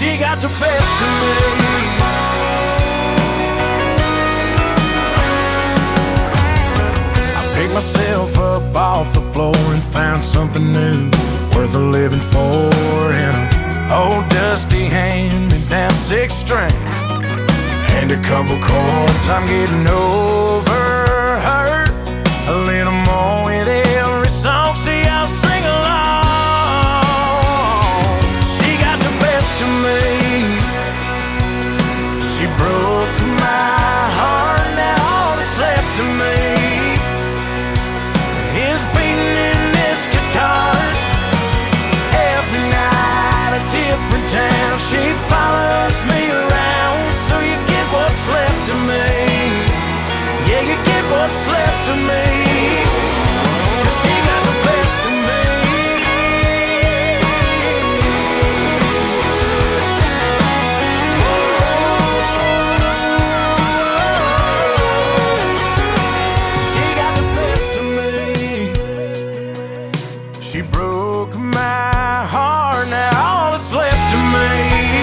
she got the best of me. I picked myself up off the floor and found something new worth living for in an old dusty hand-me-down six-string and a couple chords. I'm getting over her a little more with every song. See, I'll sing along. She got the best of me. She broke my heart. Now all that's left of me is beating in this guitar. Every night a different town. She follows me around. So you get what's left of me. Yeah, you get what's left of me. 'Cause she got the best of me. She got the best of me. She broke my heart. Now all that's left of me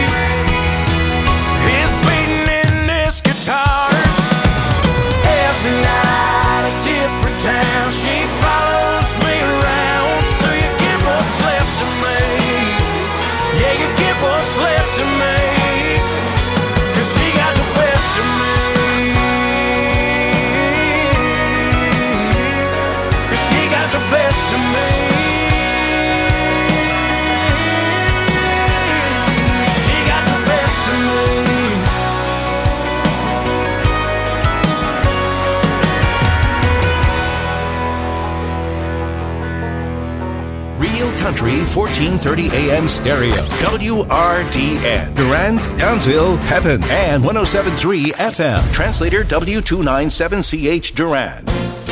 is beating in this guitar. Every night a different town. She follows me around. So you get what's left of me. Yeah, you get what's left of me. 'Cause she got the best of me. 'Cause she got the best of me. She got the best of me. Real Country 1430 AM stereo. WRDN. Durand, Townsville, Pepin, and 107.3 FM. Translator W297CH Durand.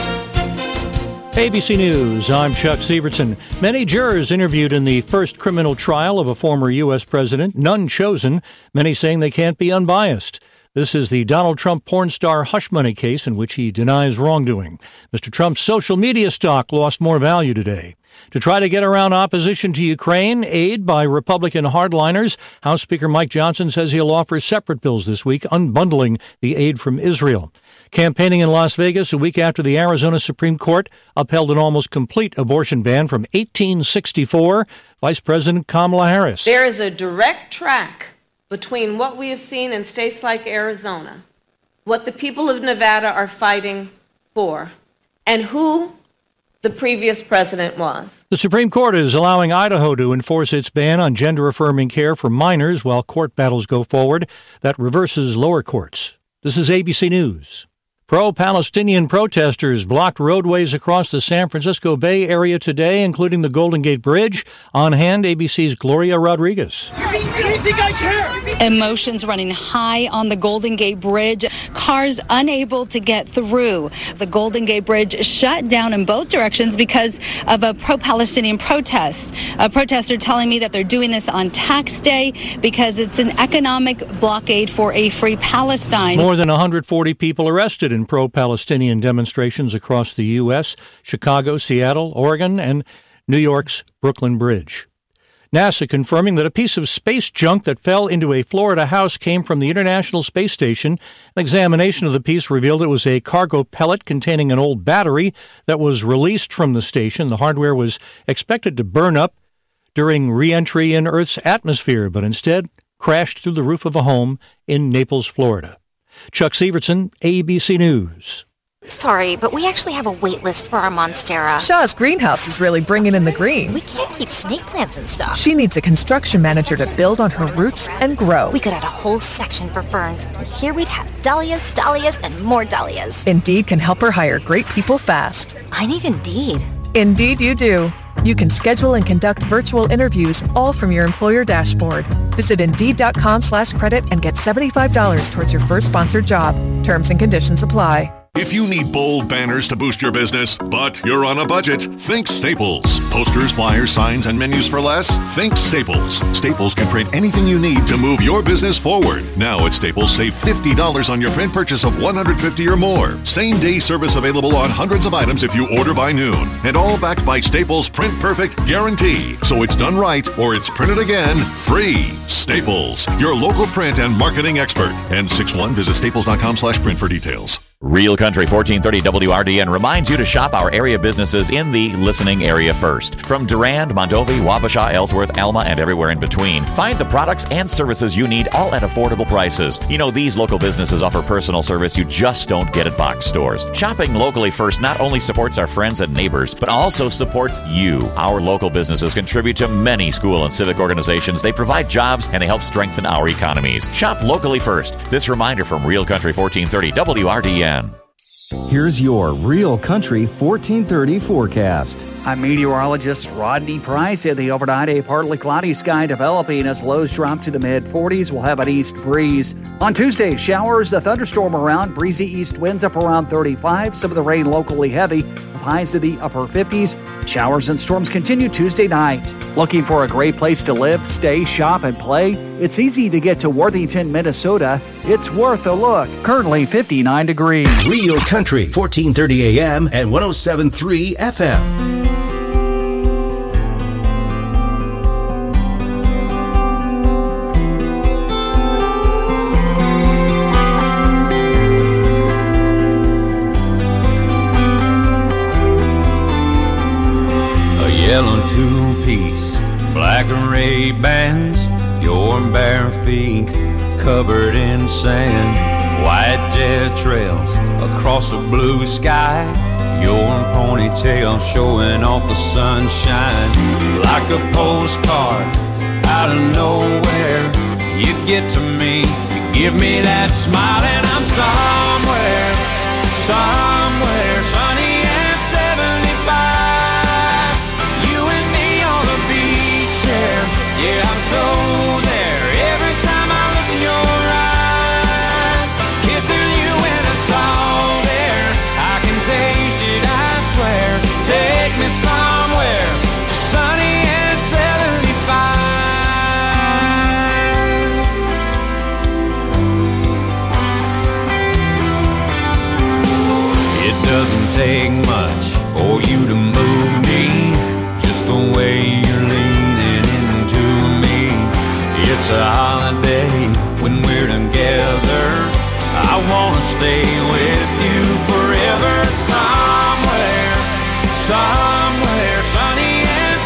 ABC News, I'm Chuck Sievertson. Many jurors interviewed in the first criminal trial of a former U.S. president, none chosen, many saying they can't be unbiased. This is the Donald Trump porn star hush money case in which he denies wrongdoing. Mr. Trump's social media stock lost more value today. To try to get around opposition to Ukraine, aid by Republican hardliners, House Speaker Mike Johnson says he'll offer separate bills this week, unbundling the aid from Israel. Campaigning in Las Vegas a week after the Arizona Supreme Court upheld an almost complete abortion ban from 1864, Vice President Kamala Harris. There is a direct track between what we have seen in states like Arizona, what the people of Nevada are fighting for, and who the previous president was. The Supreme Court is allowing Idaho to enforce its ban on gender-affirming care for minors while court battles go forward. That reverses lower courts. This is ABC News. Pro-Palestinian protesters blocked roadways across the San Francisco Bay Area today, including the Golden Gate Bridge. On hand, ABC's Gloria Rodriguez. Emotions running high on the Golden Gate Bridge. Cars unable to get through. The Golden Gate Bridge shut down in both directions because of a pro-Palestinian protest. A protester telling me that they're doing this on tax day because it's an economic blockade for a free Palestine. More than 140 people arrested in pro-Palestinian demonstrations across the U.S., Chicago, Seattle, Oregon, and New York's Brooklyn Bridge. NASA confirming that a piece of space junk that fell into a Florida house came from the International Space Station. An examination of the piece revealed it was a cargo pellet containing an old battery that was released from the station. The hardware was expected to burn up during re-entry in Earth's atmosphere, but instead crashed through the roof of a home in Naples, Florida. Chuck Sievertson, ABC News. Sorry, but we actually have a wait list for our Monstera. Shaw's greenhouse is really bringing in the green. We can't keep snake plants in stock. She needs a construction manager to build on her roots and grow. We could add a whole section for ferns. And here we'd have dahlias, dahlias, and more dahlias. Indeed can help her hire great people fast. I need Indeed. Indeed you do. You can schedule and conduct virtual interviews all from your employer dashboard. Visit Indeed.com/credit and get $75 towards your first sponsored job. Terms and conditions apply. If you need bold banners to boost your business, but you're on a budget, think Staples. Posters, flyers, signs, and menus for less? Think Staples. Staples can print anything you need to move your business forward. Now at Staples, save $50 on your print purchase of $150 or more. Same-day service available on hundreds of items if you order by noon. And all backed by Staples' Print Perfect guarantee. So it's done right or it's printed again free. Staples, your local print and marketing expert. N61, visit staples.com/print for details. Real Country 1430 WRDN reminds you to shop our area businesses in the listening area first. From Durand, Mondovi, Wabasha, Ellsworth, Alma, and everywhere in between. Find the products and services you need, all at affordable prices. You know, these local businesses offer personal service you just don't get at box stores. Shopping locally first not only supports our friends and neighbors, but also supports you. Our local businesses contribute to many school and civic organizations. They provide jobs and they help strengthen our economies. Shop locally first. This reminder from Real Country 1430 WRDN. Here's your Real Country 1430 forecast. I'm meteorologist Rodney Price. In the overnight, a partly cloudy sky developing as lows drop to the mid-40s. We'll have an east breeze. On Tuesday, showers, a thunderstorm around, breezy east winds up around 35. Some of the rain locally heavy, with highs in the upper 50s. Showers and storms continue Tuesday night. Looking for a great place to live, stay, shop, and play? It's easy to get to Worthington, Minnesota. It's worth a look. Currently 59 degrees. Real Country, 1430 AM and 107.3 FM. Yellow two-piece, black Ray-Bans, your bare feet covered in sand, white jet trails across a blue sky, your ponytail showing off the sunshine. Like a postcard out of nowhere, you get to me, you give me that smile, and I'm somewhere sunny and 75. You and me on the beach chair, yeah, I'm so there. Every time I look in your eyes, kissing you in a salt air, I can taste it, I swear. Take me somewhere sunny and 75. It doesn't take much for you to move me, just the way you're leaning into me. It's a holiday when we're together. I wanna stay with you forever. Somewhere sunny and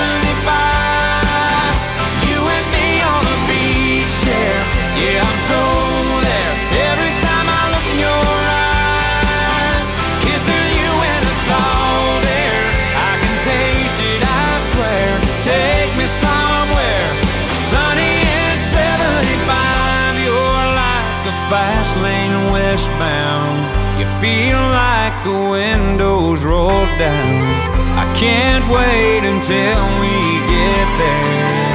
75. You and me on the beach chair, yeah, I'm so there. Every time I look in your eyes, kissing you in the salt air, I can taste it, I swear. Take me somewhere sunny and 75. You're like a fast lane westbound. You feel like the windows roll down. I can't wait until we get there.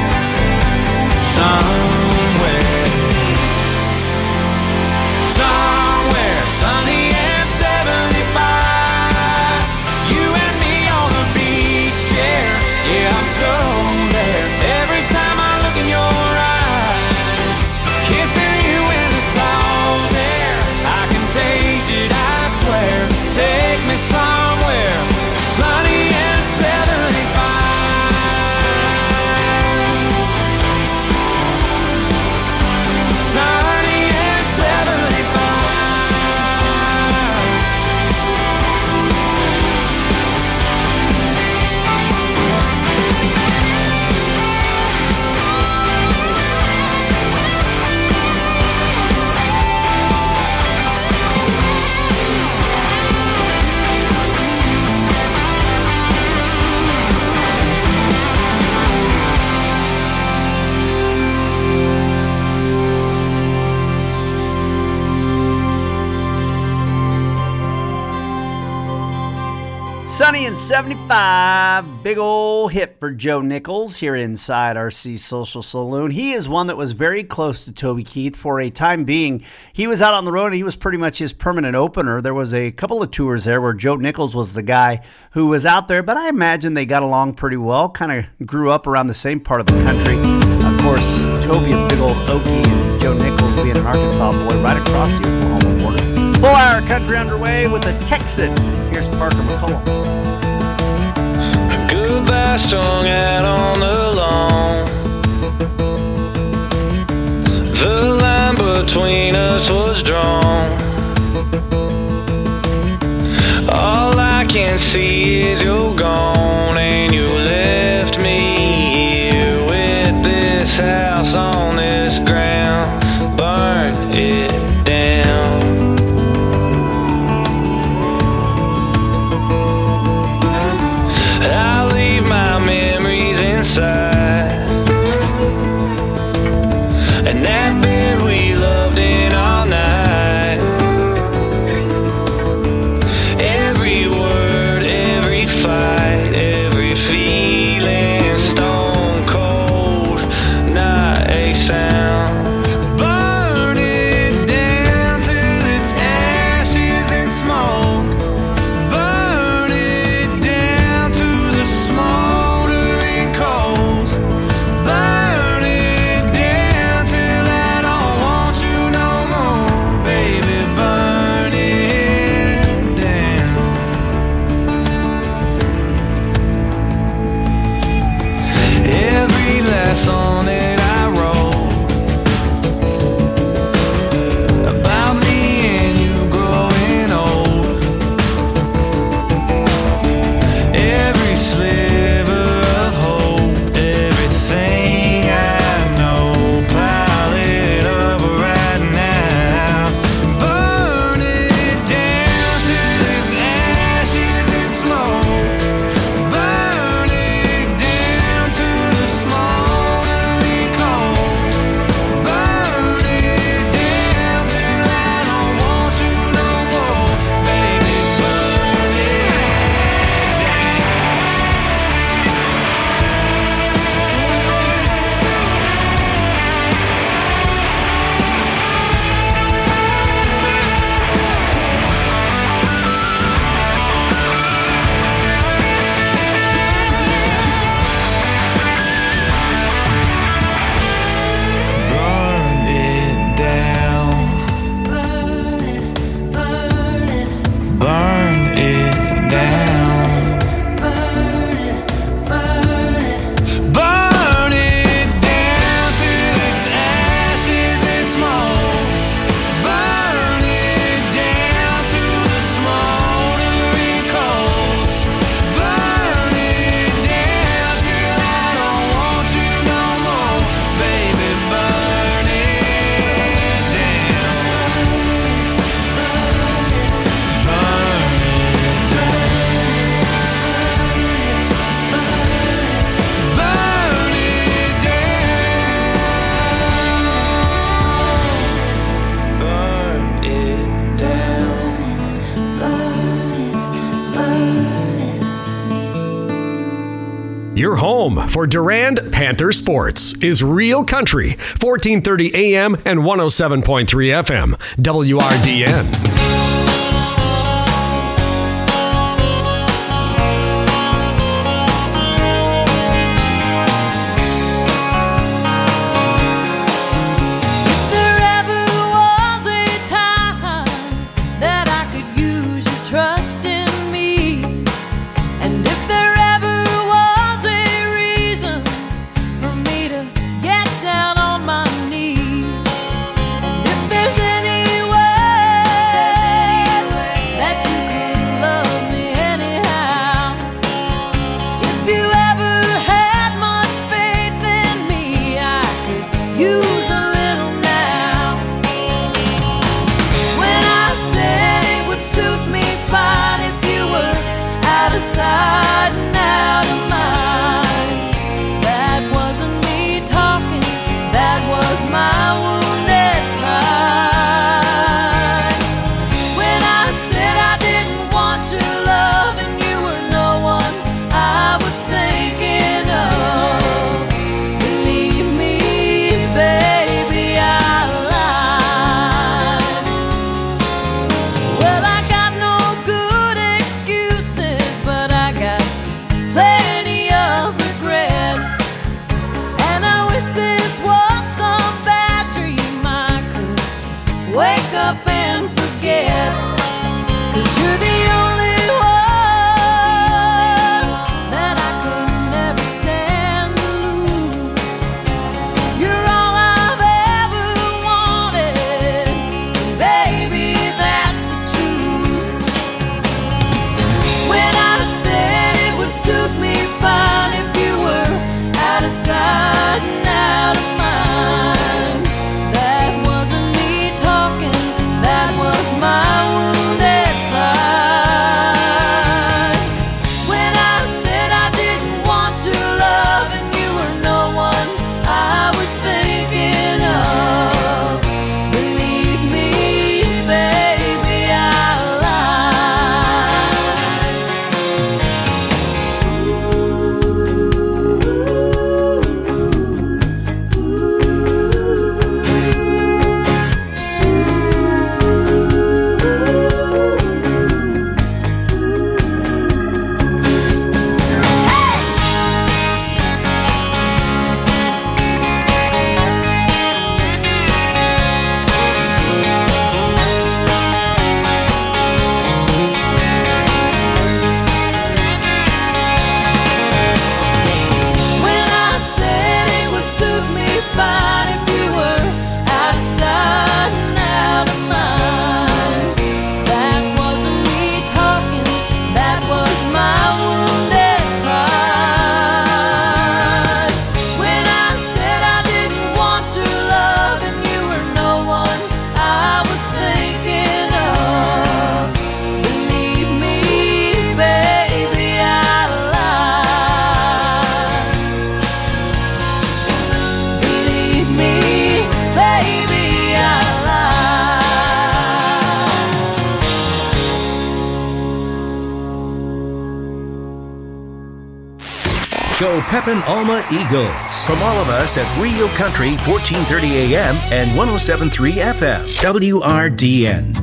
Somewhere sunny and 75. You and me on the beach chair, yeah, I'm so there. Every time I look in your eyes, kissing you in the salt air, I can taste it, I swear. Take me somewhere sunny and 75. Sunny and 75, big old hit for Joe Nichols here inside RC Social Saloon. He is one that was very close to Toby Keith for a time being. He was out on the road and he was pretty much his permanent opener. There was a couple of tours there where Joe Nichols was the guy who was out there, but I imagine they got along pretty well, kind of grew up around the same part of the country. Of course, Toby, a big old Okie, and Joe Nichols being an Arkansas boy right across the Oklahoma border. Full hour country underway with a Texan. Here's Parker McCollum. Goodbye strung out on the lawn. The line between us was drawn. All I can see is you're gone, and you left me here with this house on this ground. Burn it down. I leave my memories inside, and that bed we loved in all night. Every word, every fight, every feeling, stone cold, not a sound. Burn it down till it's ashes and smoke. Burn it down to the smoldering coals. Burn it down till I don't want you no more, baby. Burn it down. Every last song that I wrote about me and you growing old. Every sliver of hope, everything I know, pile it up right now. Burn it down till it's ashes and smoke. Burn it down to the smoldering coals. Burn it down till I don't want you no more, baby. Burn it Burn it down. Burn it down. Burn it down till it's ashes and smoke. Burn it down to the smoldering coals. Burn it down till I don't want you no more, baby. Burn it down. Burn it down. Burn it down. Your home for Durand Panther Sports is Real Country, 1430 AM and 107.3 FM, WRDN. There ever was a time that I could use your trust in me, and if there ever was a reason for me to get down on my knees, and if there's any way that you could love me anyhow, if you ever had much faith in me, I could use a little now. When I said it would suit me fine if you were out of sight and out of mind, that wasn't me talking, that was my wounded pride. When I said I didn't want your love and you were no Go Pepin Alma Eagles. From all of us at Real Country, 1430 AM and 107.3 FM. WRDN.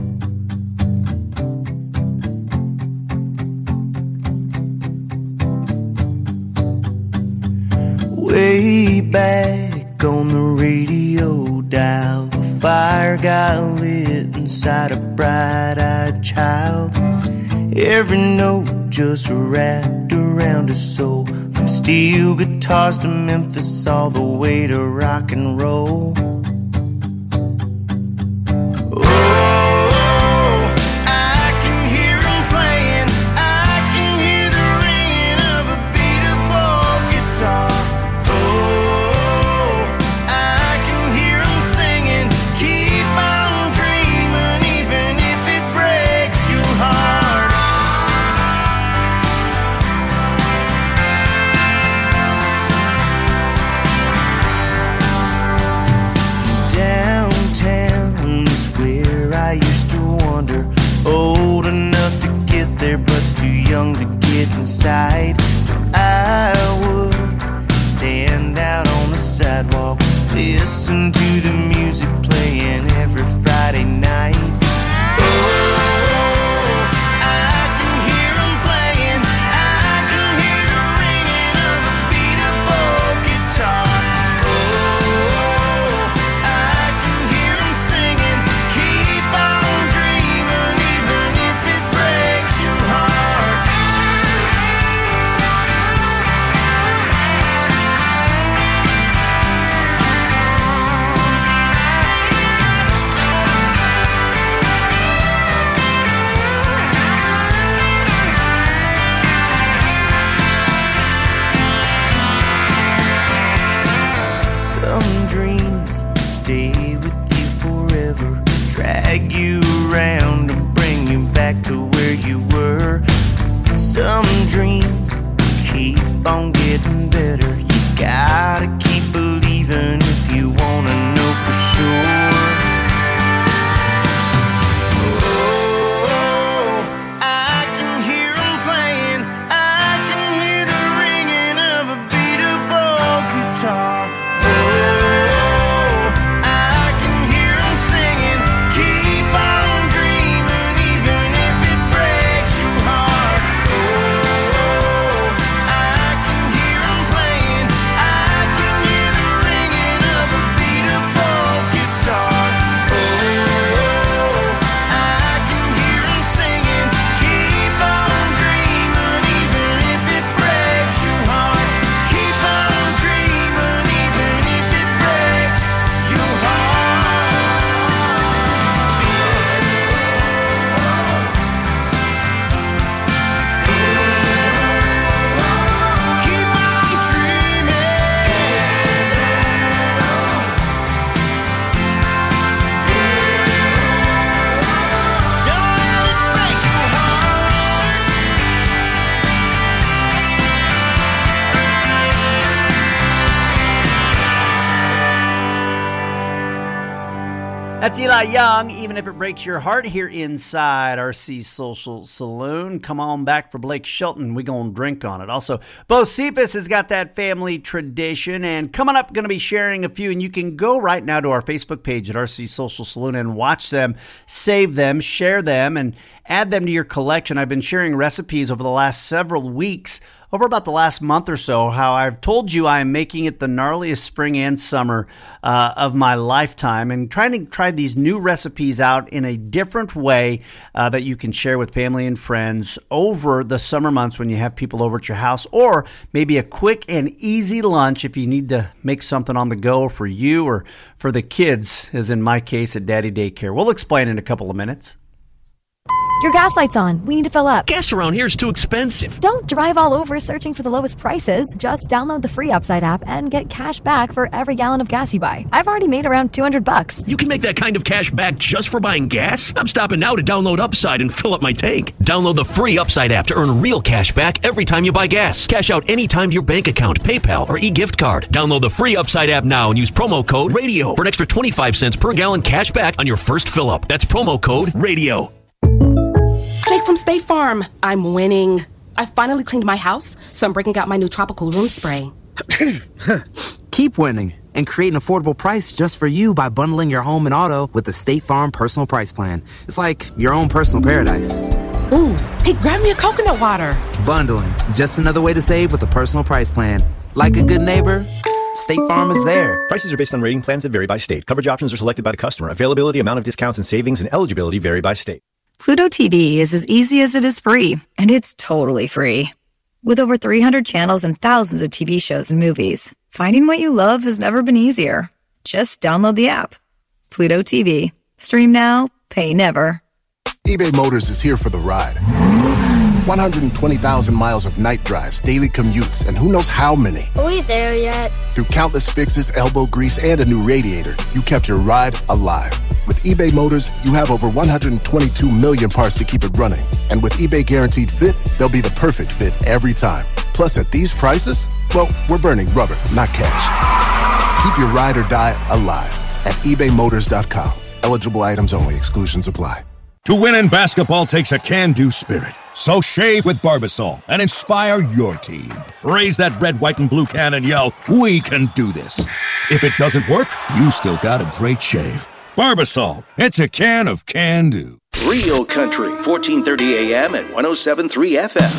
Way back on the radio dial, the fire got lit inside a bright-eyed child. Every note just wrapped around his soul, from steel guitars to Memphis all the way to rock and roll. Young to get inside, so I would stand out on the sidewalk, listen to the music playing every Friday night. Drag you around and bring you back to where you were. Some dreams keep on getting better. You gotta keep believing if you wanna know for sure. Oh, I can hear them playing. I can hear the ringing of a beatable guitar. That's Eli Young, Even If It Breaks Your Heart, here inside RC Social Saloon. Come on back for Blake Shelton. We're going to drink on it. Also, Bo Cephas has got that family tradition. And coming up, going to be sharing a few. And you can go right now to our Facebook page at RC Social Saloon and watch them, save them, share them, and add them to your collection. I've been sharing recipes over the last several weeks, over about the last month or so, how I've told you I am making it the gnarliest spring and summer of my lifetime, and trying to try these new recipes out in a different way that you can share with family and friends over the summer months when you have people over at your house, or maybe a quick and easy lunch if you need to make something on the go for you or for the kids, as in my case at Daddy Daycare. We'll explain in a couple of minutes. Your gas light's on. We need to fill up. Gas around here is too expensive. Don't drive all over searching for the lowest prices. Just download the free Upside app and get cash back for every gallon of gas you buy. I've already made around $200. You can make that kind of cash back just for buying gas? I'm stopping now to download Upside and fill up my tank. Download the free Upside app to earn real cash back every time you buy gas. Cash out anytime to your bank account, PayPal, or e-gift card. Download the free Upside app now and use promo code RADIO for an extra 25 cents per gallon cash back on your first fill up. That's promo code RADIO. Jake from State Farm. I'm winning. I finally cleaned my house, so I'm breaking out my new tropical room spray. Keep winning and create an affordable price just for you by bundling your home and auto with the State Farm Personal Price Plan. It's like your own personal paradise. Ooh, hey, grab me a coconut water. Bundling, just another way to save with a personal price plan. Like a good neighbor, State Farm is there. Prices are based on rating plans that vary by state. Coverage options are selected by the customer. Availability, amount of discounts and savings, and eligibility vary by state. Pluto TV is as easy as it is free, and it's totally free. With over 300 channels and thousands of TV shows and movies, finding what you love has never been easier. Just download the app. Pluto TV. Stream now, pay never. eBay Motors is here for the ride. 120,000 miles of night drives, daily commutes, and who knows how many. Are we there yet? Through countless fixes, elbow grease, and a new radiator, you kept your ride alive. With eBay Motors, you have over 122 million parts to keep it running. And with eBay Guaranteed Fit, they'll be the perfect fit every time. Plus, at these prices, well, we're burning rubber, not cash. Keep your ride or die alive at ebaymotors.com. Eligible items only. Exclusions apply. To win in basketball takes a can-do spirit. So shave with Barbasol and inspire your team. Raise that red, white, and blue can and yell, "We can do this." If it doesn't work, you still got a great shave. Barbasol, it's a can of can-do. Real Country, 1430 AM and 107.3 FM.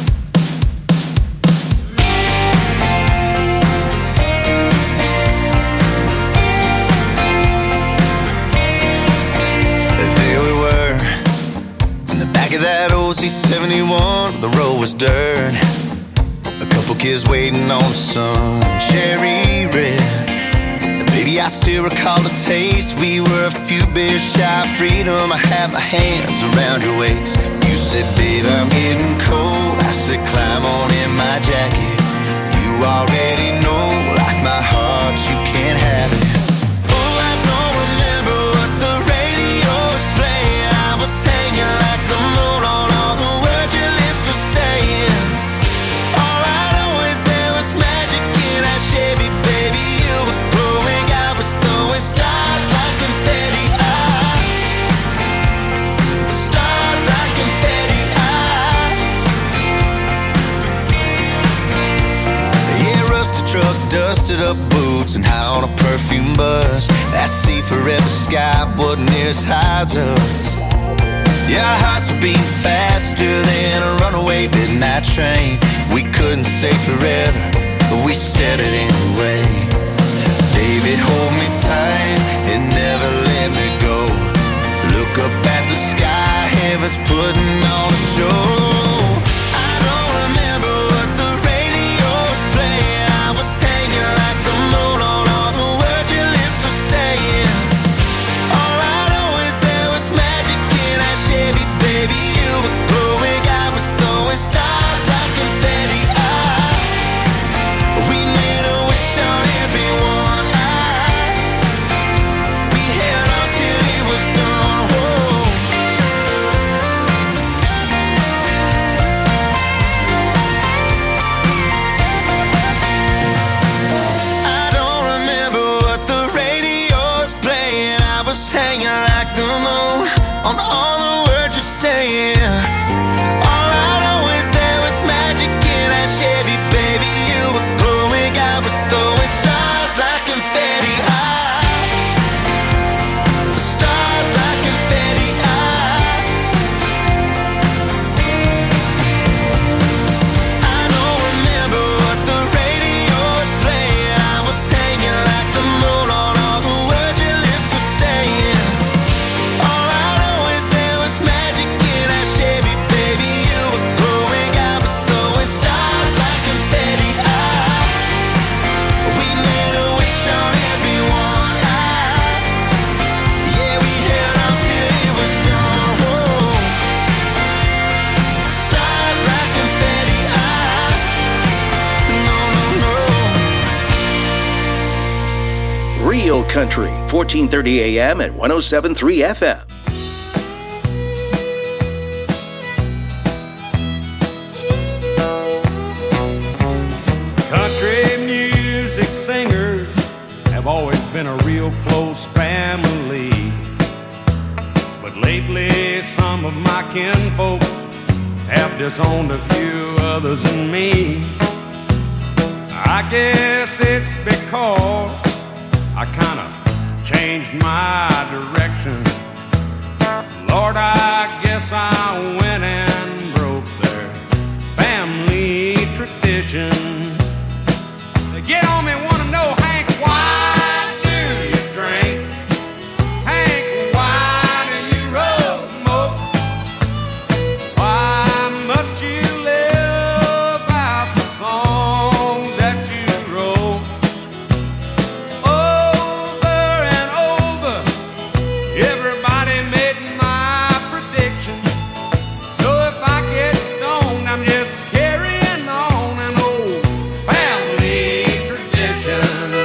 Back of that old C71, the road was dirt. A couple kids waiting on the sun, cherry red. And baby, I still recall the taste. We were a few beers shy of freedom. I had my hands around your waist. You said, babe, I'm getting cold. I said, climb on in my jacket. You already know, like my heart, you can't have it. Oh, I don't remember what the radio was playing. I was hanging like the moon on all the words your lips were saying. All I know is there was magic in that Chevy, baby. You were glowing, I was throwing stars like confetti. Stars like confetti. Yeah, rusted truck, dusted up boots, and high on a perfume buzz. That sea forever sky wasn't near as high as us. Yeah, our hearts were beating faster than a runaway midnight train. We couldn't say forever, but we said it anyway. Baby, hold me tight and never let me go. Look up at the sky, heaven's putting on a show. I don't remember what the radio was playing. I was hanging like the moon on all the words your lips were saying. All I know is there was magic in that Chevy, baby. You were glowing, I was throwing stars like confetti. We made a wish on everyone. We held on till it was done. Whoa. I don't remember what the radio was playing. I was hanging like the moon on all the words you're saying. All I know is there was magic in that Chevy, baby. You were glowing, I was throwing stars like confetti. Stars like confetti. I don't remember what the radio was playing. I was hanging like the moon on all the words your lips were saying. All I know is there was magic in that Chevy, baby. You were glowing, I was throwing stars like confetti. We made a wish on everyone. Yeah, we held on till it was done. Whoa. Stars like confetti. No, no, no. Real Country, 1430 AM and 107.3 FM. Country music singers have always been a real close family. But lately, some of my kinfolks have disowned a few others than me. I guess it's because I kind of changed my direction. Lord, I guess I went and broke their family tradition. They get on me, want to know, Hank, why do you drink? Hank, why do you roll smoke? Why must you live out the songs that you wrote? Over and over, everybody made my prediction. So if I get stoned, I'm just carrying on an old family tradition.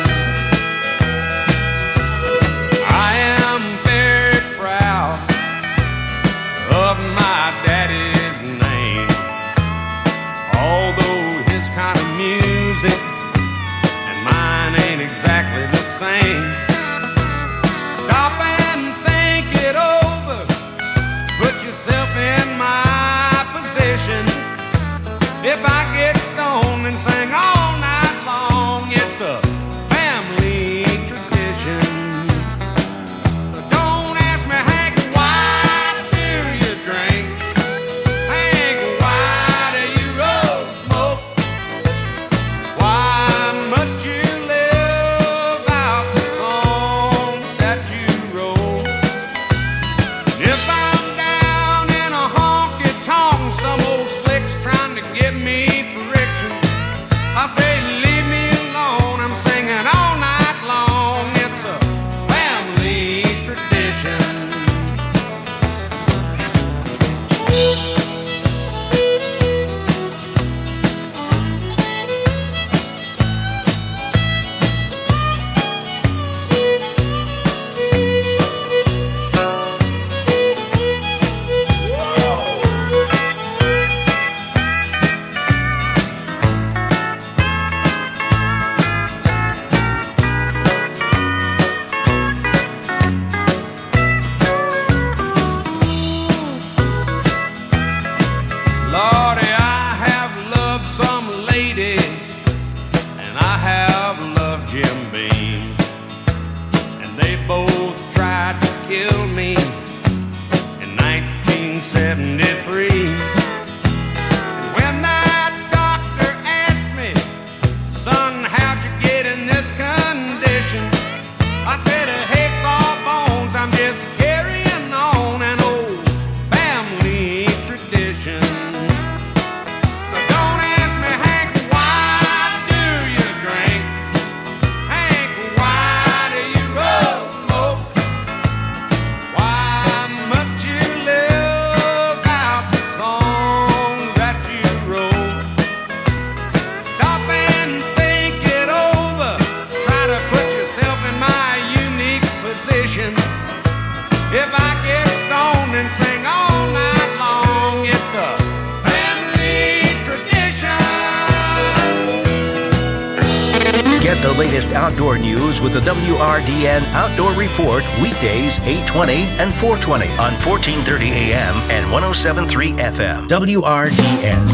I am very proud of my daddy's name, although his kind of music and mine ain't exactly the same. Stop and think it over, put yourself in my position. If I get stoned and sing all night long, it's a family tradition. So don't ask me, Hank, why do you drink? Hank, why do you roll smoke? Why must you live out the songs that you wrote? If I'm down in a honky-tonk, some old slick's trying to give me friction, I say, leave me alone, I'm singing all night long. It's a family tradition. Lordy, I have loved some ladies, and I have loved Jim Beam, and they both tried to kill me in 1973. When that doctor asked me, son, how'd you get in this condition? I said, hey, Sawbones, I'm just carrying on an old family tradition. So don't ask me, Hank, why do you drink? Hank, why do you roll smoke? Why must you live out the songs that you wrote? Stop and think it over. Try to put yourself in my unique position. If I get stoned and sing all night long, it's a family tradition. Get the latest outdoor news with the WRDN Outdoor Report weekdays 8:20 and 4:20 on 1430 AM and 107.3 FM. WRDN.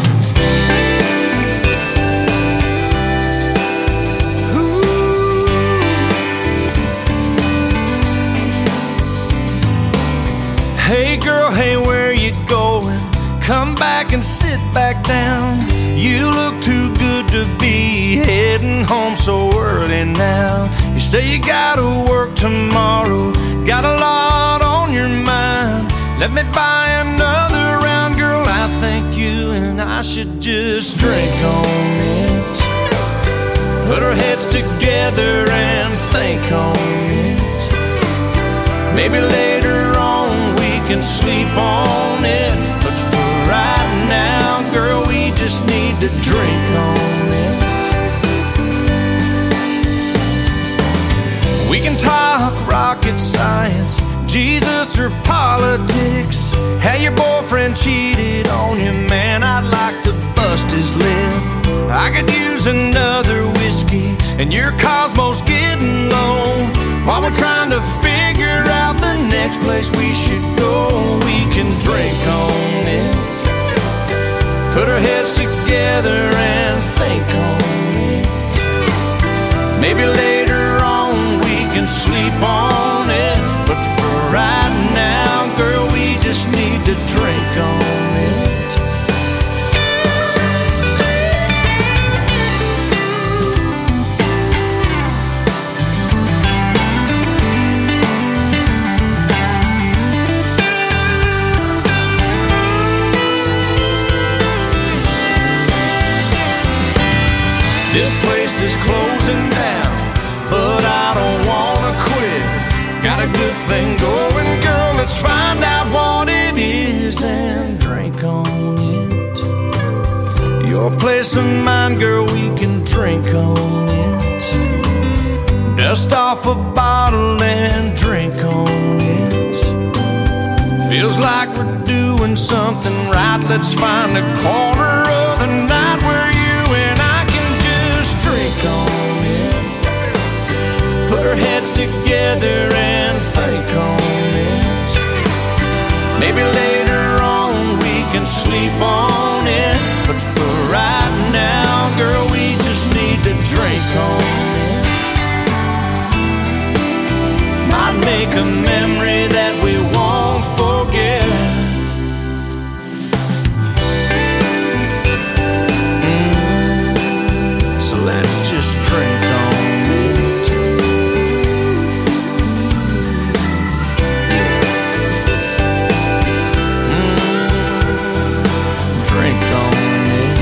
Hey girl, hey, where you going? Come back and sit back down. You look too good to be heading home so early now. You say you gotta work tomorrow, got a lot on your mind. Let me buy another round, girl, I think you and I should just drink on it. Put our heads together and think on it. Maybe later on we can sleep on it, but for right now, girl, we just need to drink on it. We can talk rocket science, Jesus or politics. How your boyfriend cheated on you, man, I'd like to bust his lip. I could use another whiskey, and your Cosmo's getting low. While we're trying to figure out the next place we should go, we can drink on it. put our heads together and think on it. Maybe later on we can sleep on it, but for right now, girl, we just need to drink on it. This place is closing down, but I don't wanna quit. Got a good thing going, girl, let's find out what it is and drink on it. Your place and mine, girl, we can drink on it. Dust off a bottle and drink on it. Feels like we're doing something right. Let's find a corner of the night where you and I drink on it, put our heads together and think on it. Maybe later on we can sleep on it, but for right now, girl, we just need to drink on it. Might make a memory that we won't forget. Let's just drink on it. Drink on it.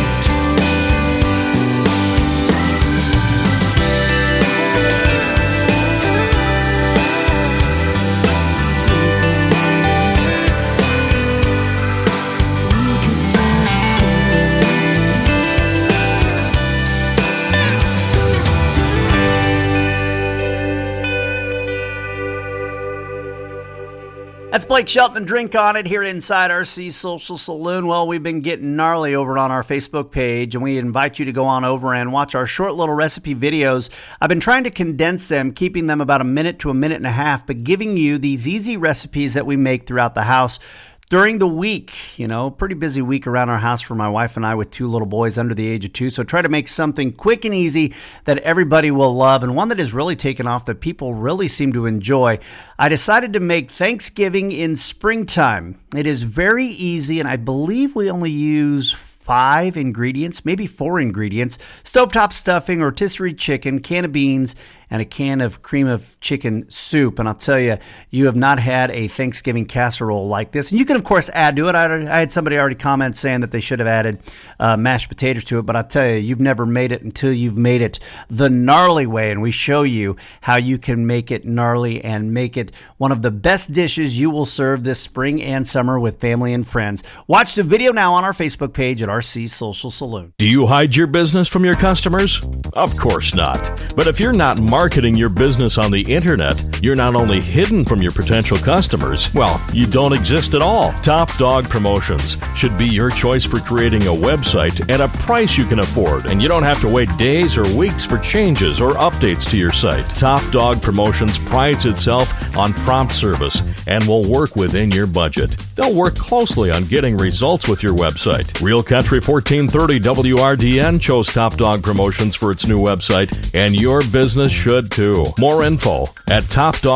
That's Blake Shelton and Drink on It here inside RC Social Saloon. Well, we've been getting gnarly over on our Facebook page, and we invite you to go on over and watch our short little recipe videos. I've been trying to condense them, keeping them about a minute to a minute and a half, but giving you these easy recipes that we make throughout the house. During the week, pretty busy week around our house for my wife and I with 2 little boys under the age of 2. So try to make something quick and easy that everybody will love, and one that has really taken off that people really seem to enjoy. I decided to make Thanksgiving in springtime. It is very easy, and I believe we only use 5 ingredients, maybe 4 ingredients: stovetop stuffing, rotisserie chicken, can of beans, and a can of cream of chicken soup. And I'll tell you, you have not had a Thanksgiving casserole like this. And you can, of course, add to it. I had somebody already comment saying that they should have added mashed potatoes to it. But I'll tell you, you've never made it until you've made it the gnarly way. And we show you how you can make it gnarly and make it one of the best dishes you will serve this spring and summer with family and friends. Watch the video now on our Facebook page at RC Social Saloon. Do you hide your business from your customers? Of course not. But if you're not marketing your business on the internet, you're not only hidden from your potential customers, well, you don't exist at all. Top Dog Promotions should be your choice for creating a website at a price you can afford, and you don't have to wait days or weeks for changes or updates to your site. Top Dog Promotions prides itself on prompt service and will work within your budget. They'll work closely on getting results with your website. Real Country 1430 WRDN chose Top Dog Promotions for its new website, and your business should too. More info at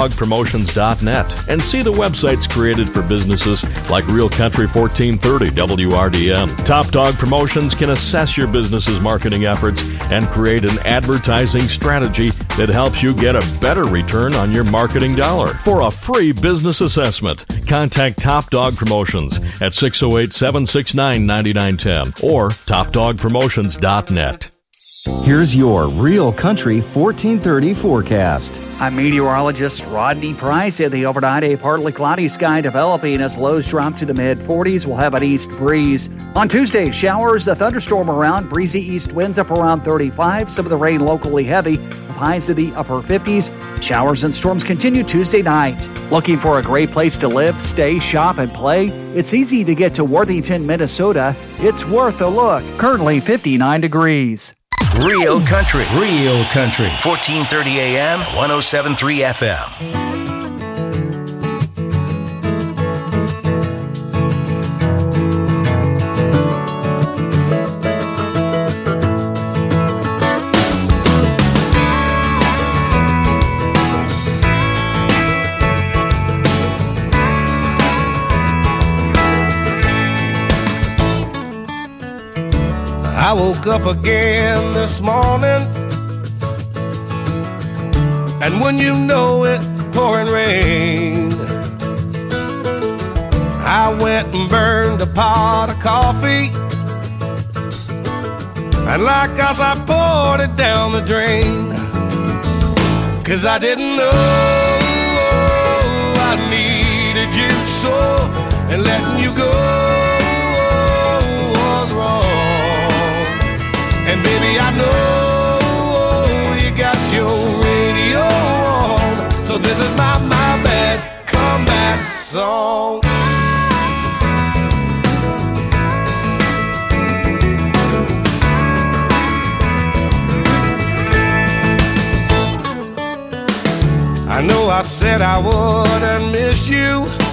topdogpromotions.net, and see the websites created for businesses like Real Country 1430 WRDN. Top Dog Promotions can assess your business's marketing efforts and create an advertising strategy that helps you get a better return on your marketing dollar. For a free business assessment, contact Top Dog Promotions at 608-769-9910 or topdogpromotions.net. Here's your Real Country 1430 forecast. I'm meteorologist Rodney Price. The overnight, a partly cloudy sky developing as lows drop to the mid-40s. We'll have an east breeze. On Tuesday, showers, a thunderstorm around, breezy east winds up around 35. Some of the rain locally heavy, with highs in the upper 50s. Showers and storms continue Tuesday night. Looking for a great place to live, stay, shop, and play? It's easy to get to Worthington, Minnesota. It's worth a look. Currently 59 degrees. Real Country. 1430 AM, 107.3 FM. I woke up again this morning, and when you know it, pouring rain. I went and burned a pot of coffee, and like us I poured it down the drain. 'Cause I didn't know I needed you so, and letting you go was wrong. And baby, I know you got your radio on, so this is my bad comeback song. I know I said I wouldn't miss you,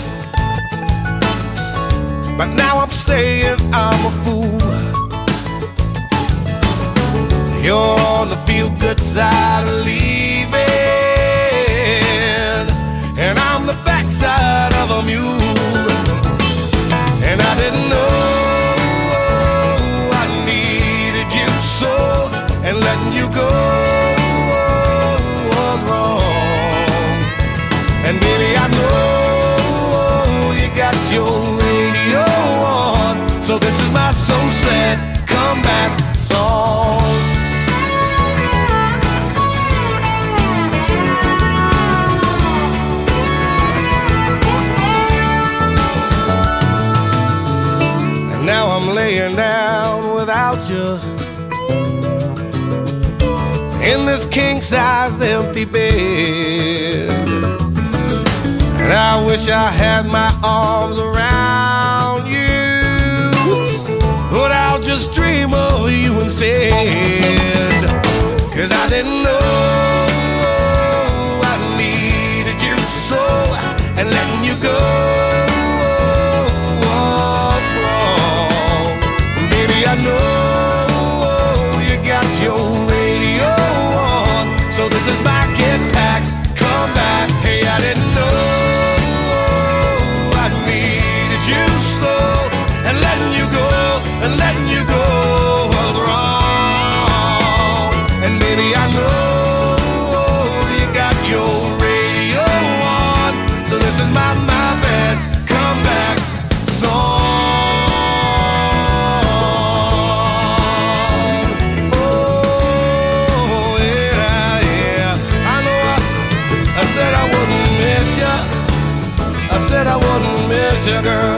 but now I'm saying I'm a fool. You're on the feel-good side of leaving, and I'm the backside of a mule. And I didn't know I needed you so, and letting you go was wrong. And baby, I know you got your radio on, so this is my so sad comeback song. And now I'm laying down without you in this king-size empty bed. And I wish I had my arms around you, but I'll just dream of you instead. 'Cause I didn't know I needed you so, and letting you go was wrong. Baby, I know you got your radio on, so this is my get back, come back. Hey, I didn't know and letting you go was wrong. And baby, I know you got your radio on, so this is my bad comeback song. Oh yeah, yeah. I know I said I wouldn't miss you. I said I wouldn't miss you, girl.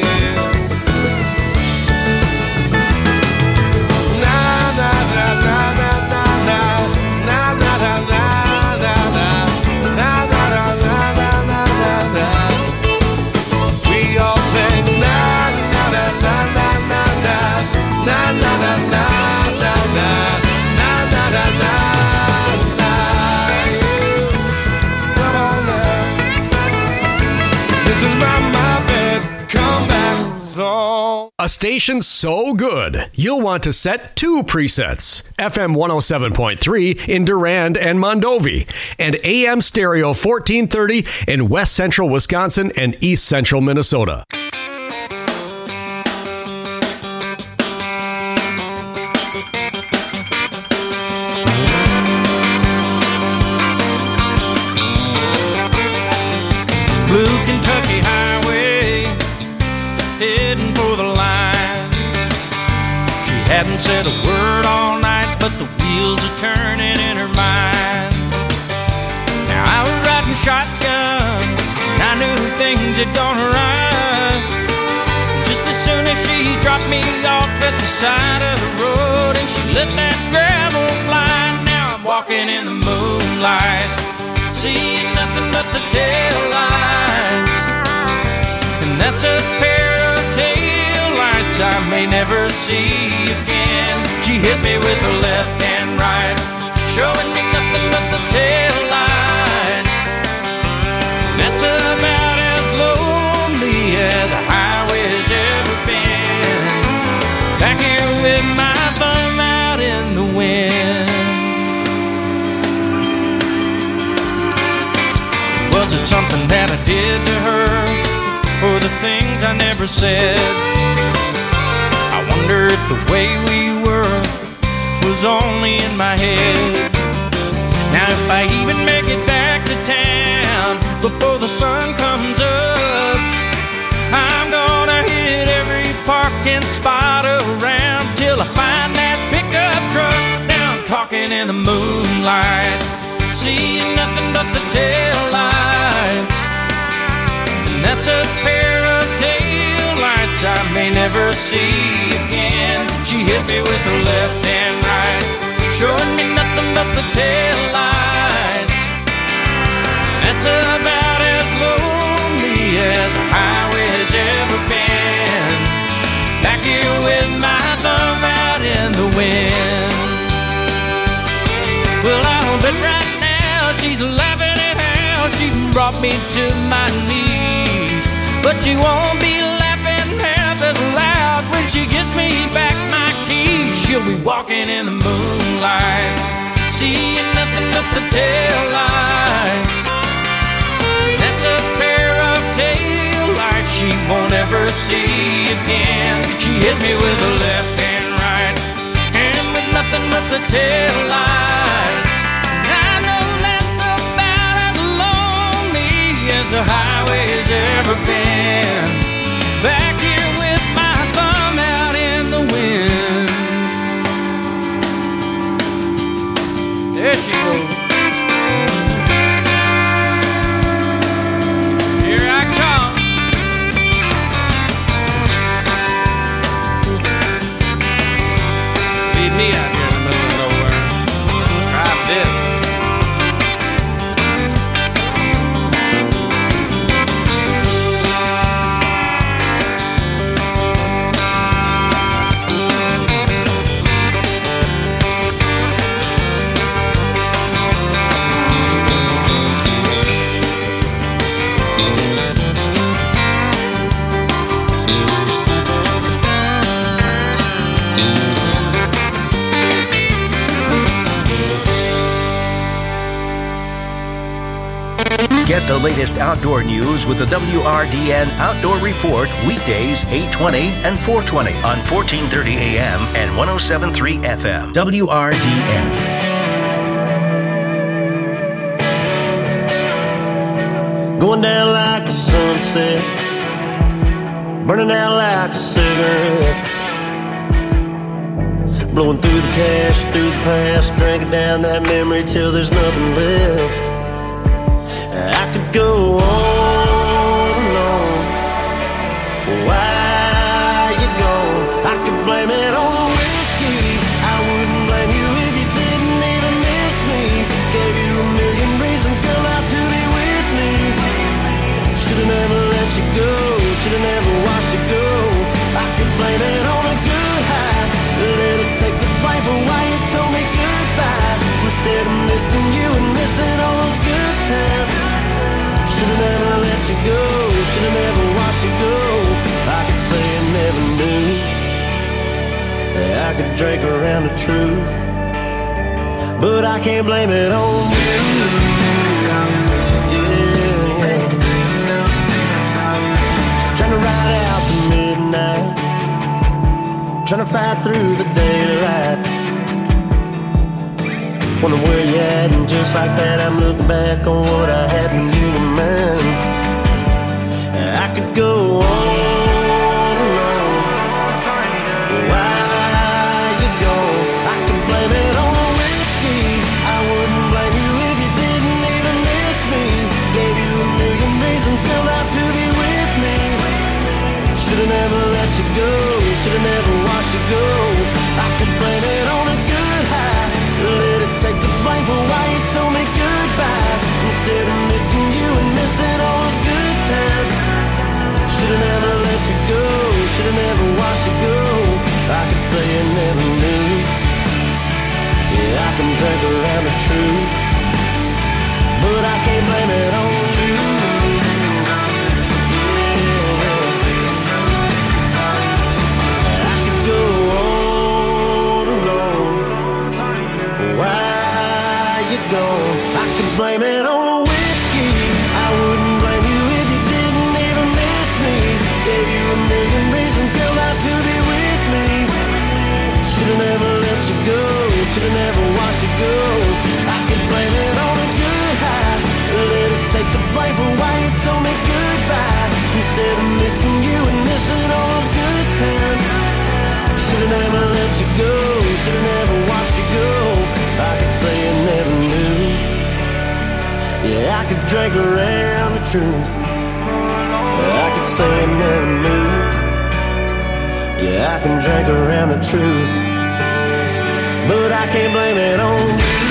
A station so good, you'll want to set 2 presets. FM 107.3 in Durand and Mondovi, and AM stereo 1430 in West Central Wisconsin and East Central Minnesota. Blue Kentucky Highway, heading for the line. She hadn't said a word all night, but the wheels are turning in her mind. Now I was riding shotgun, and I knew things had gone right. Just as soon as she dropped me off at the side of the road, and she let that gravel fly. Now I'm walking in the moonlight, seeing nothing but the tail lights. And that's a pair of tail lights I may never see again. She hit me with her left and right, showing me nothing but the tail lights. That's about as lonely as a highway's ever been. Back here with my thumb out in the wind. Was it something that I did to her, or the things I never said? I wonder if the way we were was only in my head. Now if I even make it back to town before the sun comes up, I'm gonna hit every parking spot around till I find that pickup truck. Now I'm talking in the moonlight, seeing nothing but the taillights. And that's a pair of taillights I may never see again. She hit me with her left and right, showing me nothing but the taillights. That's about as lonely as a highway has ever been. Back here with my thumb out in the wind. Well, I'll bet right now she's laughing at how she brought me to my knees. But she won't be laughing half as loud when she gives me back my keys. She'll be walking in the moonlight, seeing nothing but the taillights. That's a pair of taillights she won't ever see again. She hit me with a left and right, and with nothing but the taillights. I know that's about as lonely as the highway has ever been. Back here with my thumb out in the wind. There she goes. Here I come. Leave me out here in the middle of nowhere. Drive this. Get the latest outdoor news with the WRDN Outdoor Report weekdays 8:20 and 4:20 on 1430 AM and 107.3 FM. WRDN. Going down like a sunset, burning out like a cigarette, blowing through the cash, through the past, drinking down that memory till there's nothing left. I could go on and on. Why you gone? I could blame it on whiskey. I wouldn't blame you if you didn't even miss me. Gave you a million reasons, girl, not to be with me. Should've never let you go. Should've never watched you go. I could blame it on a good high. Let it take the blame for why you told me goodbye. Instead of missing you and missing all those good times. Should've never let you go. Should've never watched you go. I could say I never knew. I could drink around the truth, but I can't blame it on you. Yeah. Trying to ride out the midnight, trying to fight through the daylight. Wondering where you at, and just like that I'm looking back on what I had when you were mine. I could go on and on. Why you gone? I could blame it on whiskey. I wouldn't blame you if you didn't even miss me. Gave you a million reasons, girl, not to be with me. Should've never let you go. Should've never watched you go. I could blame it on a good high. Let it take the blame for why you told me goodbye. Instead of missing you and missing all those good times. Should've never let you go. Should've never watched you go. I could say I never knew. Yeah, I can drink around the truth, but I can't blame it on you. I could go on and on. Why you gone? I could blame it on whiskey. I wouldn't blame you if you didn't even miss me. Gave you a million reasons, girl, not to be with me. Should've never let you go. should've never watched it go. I can blame it on a good high, let it take the blame for why you told me goodbye. Instead of missing you and missing all those good times, should've never let you go, should've never watched you go. I could say I never knew. Yeah, I could drink around the truth. I could say I never knew. Yeah, I can drink around the truth, but I can't blame it on you.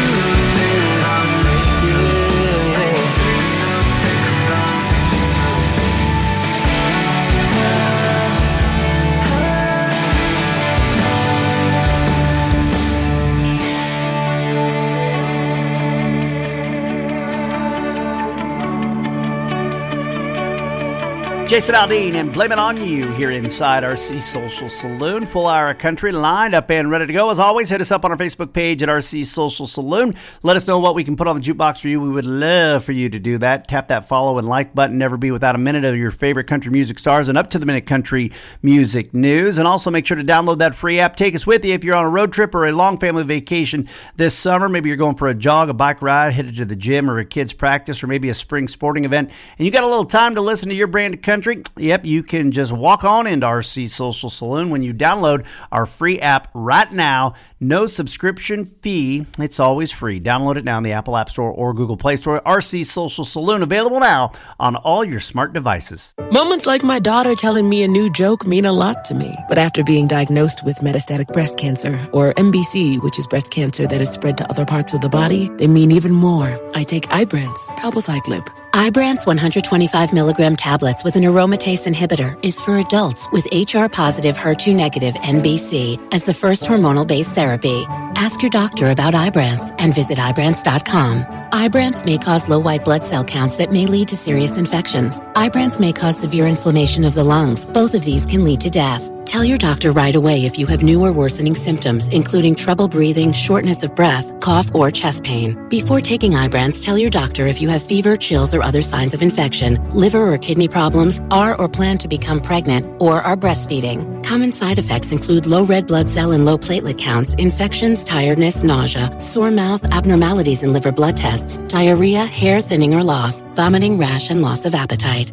Jason Aldean and Blame It On You here inside RC Social Saloon. Full hour of country lined up and ready to go. As always, hit us up on our Facebook page at RC Social Saloon. Let us know what we can put on the jukebox for you. We would love for you to do that. Tap that follow and like button. Never be without a minute of your favorite country music stars and up-to-the-minute country music news. And also make sure to download that free app. Take us with you if you're on a road trip or a long family vacation this summer. Maybe you're going for a jog, a bike ride, headed to the gym or a kid's practice, or maybe a spring sporting event, and you got a little time to listen to your brand of country. Yep, you can just walk on into RC Social Saloon when you download our free app right now. No subscription fee. It's always free. Download it now in the Apple App Store or Google Play Store. RC Social Saloon, available now on all your smart devices. Moments like my daughter telling me a new joke mean a lot to me. But after being diagnosed with metastatic breast cancer, or MBC, which is breast cancer that is spread to other parts of the body, they mean even more. I take Ibrance, palbociclib. Ibrance 125 milligram tablets with an aromatase inhibitor is for adults with HR-positive, HER2-negative NBC as the first hormonal-based therapy. Ask your doctor about Ibrance and visit Ibrance.com. Ibrance may cause low white blood cell counts that may lead to serious infections. Ibrance may cause severe inflammation of the lungs. Both of these can lead to death. Tell your doctor right away if you have new or worsening symptoms, including trouble breathing, shortness of breath, cough, or chest pain. Before taking Ibrance, tell your doctor if you have fever, chills, or other signs of infection, liver or kidney problems, are or plan to become pregnant, or are breastfeeding. Common side effects include low red blood cell and low platelet counts, infections, tiredness, nausea, sore mouth, abnormalities in liver blood tests, diarrhea, hair thinning or loss, vomiting, rash, and loss of appetite.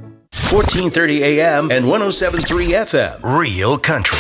1430 AM and 107.3 FM. Real Country.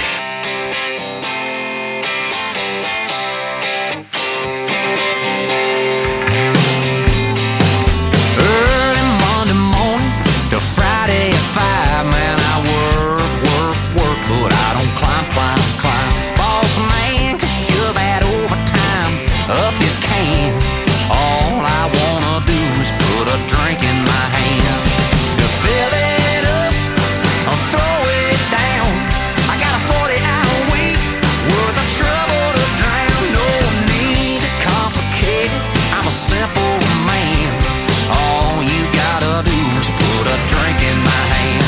Early Monday morning to Friday at 5, man, I work, but I don't climb. Boss man can shove that overtime up his can. All I wanna do is put a drink in my hand. To fill it up or throw it down. I got a 40-hour week worth of trouble to drown. No need to complicate it, I'm a simple man. All you gotta do is put a drink in my hand.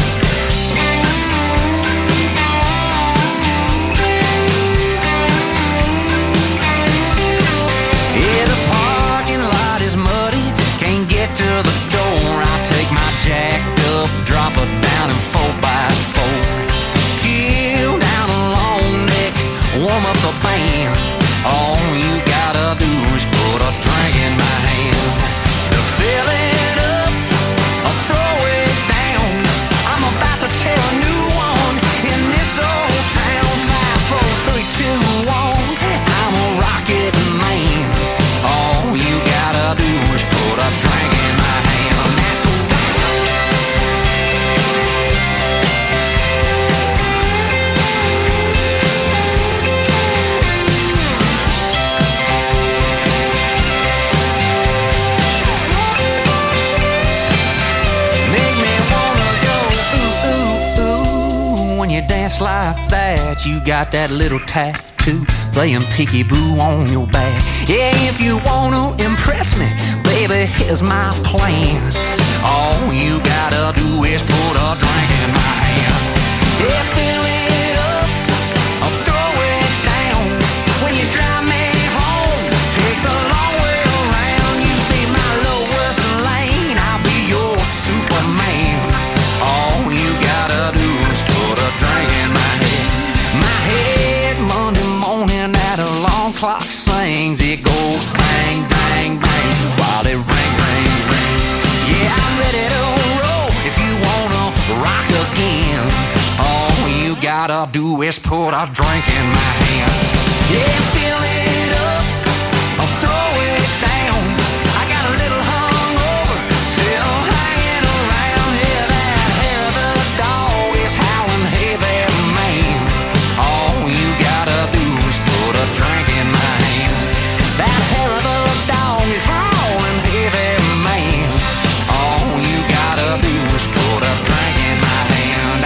Yeah, the parking lot is muddy, can't get to the door. I take my jacked up, drop her down in 4x4. Chill down a long neck, warm up the band. All you gotta do is put a drink in my hand. To fill it up or throw it down, I'm about to tell a new one in this old town. 5, 4, 3, 2, 1, I'm a rocket man. All you gotta do is put a drink in my hand. That's make me wanna go ooh, ooh, ooh. When you dance like that, you got that little tattoo playing peekaboo on your back. Yeah, if you wanna impress me, baby, here's my plan. All you gotta do is put a drink in my hand. Yeah, fill it up or throw it down. When you drive me home, take the long way around. You be my lowest lane, I'll be your Superman. All you gotta do is put a drink in my head. My head Monday morning at alarm clock. things. It goes bang, bang, bang while it ring, ring, rings. Yeah, I'm ready to roll if you wanna rock again. All you gotta do is put a drink in my hand. Yeah, fill it up or throw it down. I got a little hungover, still hanging around. Yeah, that hair of the dog is howling, hey there, man. All you gotta do is put a drink in my hand. That hair of the dog is howling, hey there, man. All you gotta do is put a drink in my hand.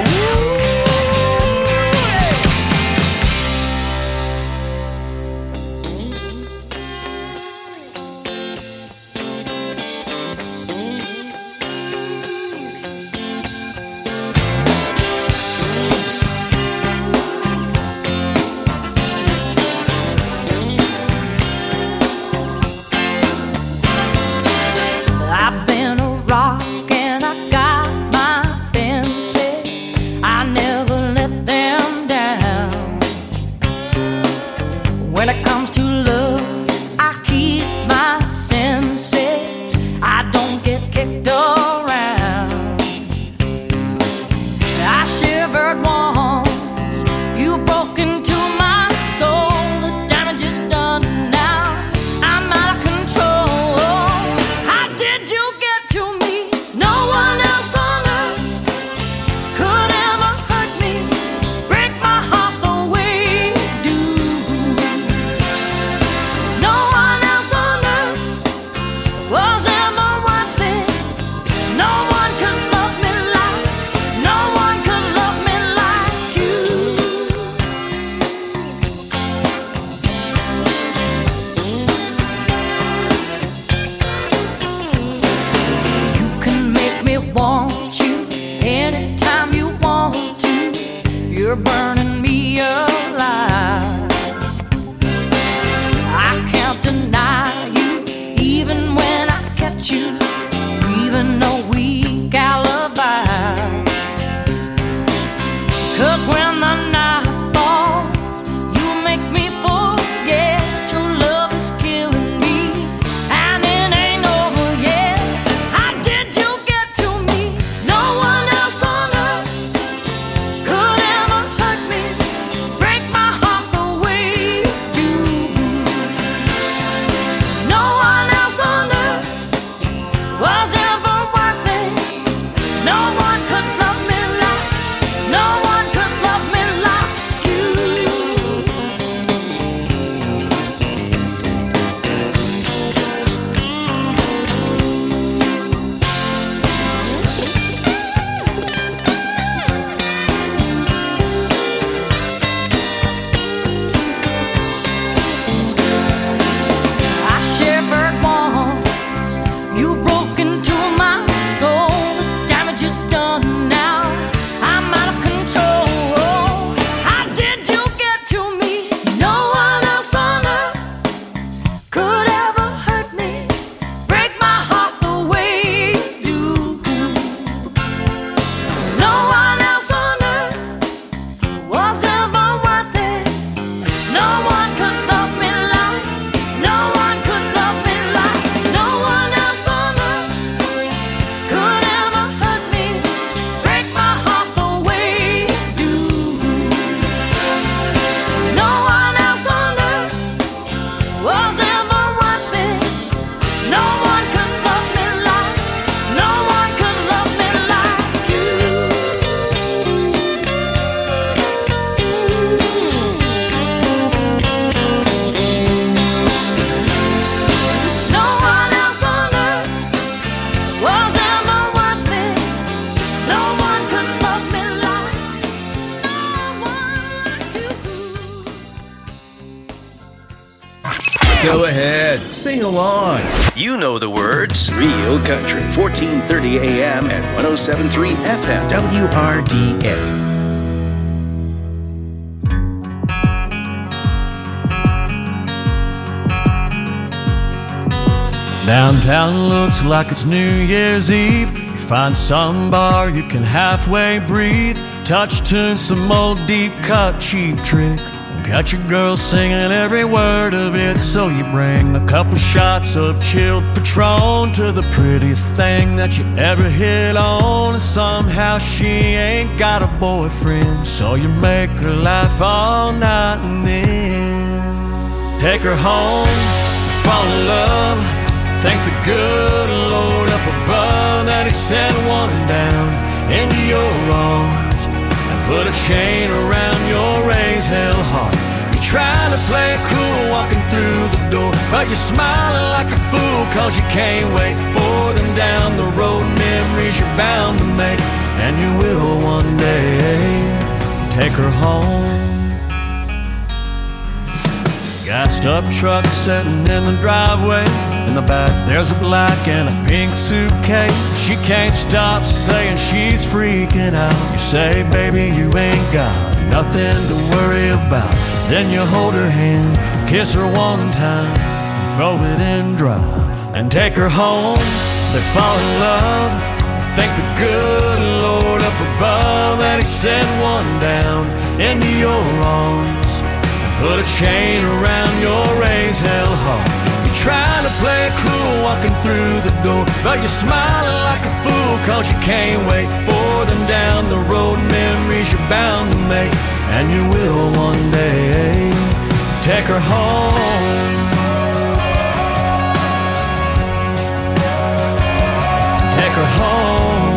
I've been a rock and I got my fences. I never let them down. When it comes to love, I keep my senses. I don't get kicked around. I shivered once, you broke into my soul. The damage is done now, I'm out of control. How did you get to me? No one else on earth could ever hurt me, break my heart the way you do. No one else on earth was ever worth it. No one could love me like, no one could love me like you. You can make me want you anytime you want to. You're burning me alive. I can't deny you, even when I catch you, even a weak alibi. 'Cause when the night falls, you make me forget your love is killing me, and it ain't over yet. How did you get to me? No one else on earth could ever hurt me, break my heart the way you do. No one else on earth was ever worth it. No one could love me like, no one could love me like you. I shivered once, you broke into my soul. The damage is done now, I'm out of control. How did you get to me? No one else on earth could ever hurt me, break my heart the way you do. No one else on earth was ever worth it. No one could love me like, no one could love me like, no one else on earth could ever hurt me, break my heart the way you do. No one else on earth was ever worth it. No one could love me like, no one could love me like you. No one else on earth was ever worth it. No one could love me like, no one like you. Go ahead, sing along. You know the words. Real Country, 1430 AM and 107.3 FM, WRDN. Downtown looks like it's New Year's Eve. You find some bar you can halfway breathe. Touch tune, some old deep cut cheap trick. Got your girl singing every word of it, so you bring a couple shots of chilled Patron to the prettiest thing that you ever hit on. And somehow she ain't got a boyfriend, so you make her laugh all night and then take her home, fall in love. Thank the good Lord up above that He sent one down into your arms and put a chain around your raised hell heart. You're trying to play it cool walking through the door, but you're smiling like a fool cause you can't wait for them down the road. Memories you're bound to make, and you will one day take her home. Gassed up truck sitting in the driveway. In the back there's a black and a pink suitcase. She can't stop saying she's freaking out. You say, baby, you ain't got nothing to worry about. Then you hold her hand, kiss her one time, throw it in drive, and take her home. They fall in love. Thank the good Lord up above that He sent one down into your arms, put a chain around your raised hell heart. You're trying to play it cool walking through the door, but you're smiling like a fool cause you can't wait for them down the road. Memories you're bound to make, and you will one day take her home. Take her home.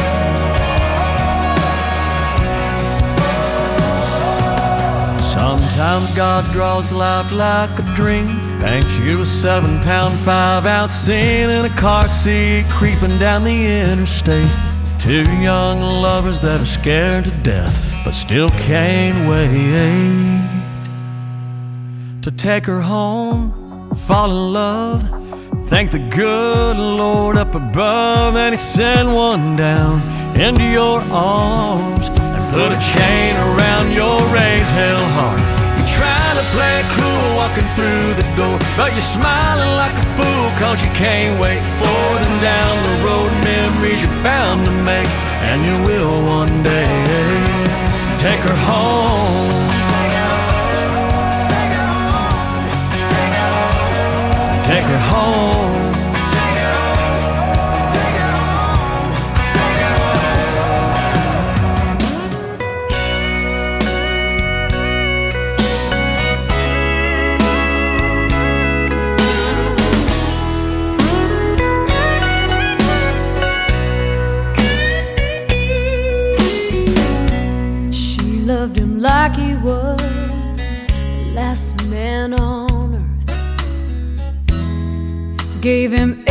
Sometimes God draws life like a dream, paints you a 7-pound, 5-ounce scene in a car seat creeping down the interstate. Two young lovers that are scared to death but still can't wait to take her home, fall in love. Thank the good Lord up above that He sent one down into your arms and put a chain around your raised hell heart. You're trying to play it cool walking through the door, but you're smiling like a fool cause you can't wait for them down the road. Memories you're bound to make, and you will one day take her home. Take her home. She loved him like he was the last man on earth, gave him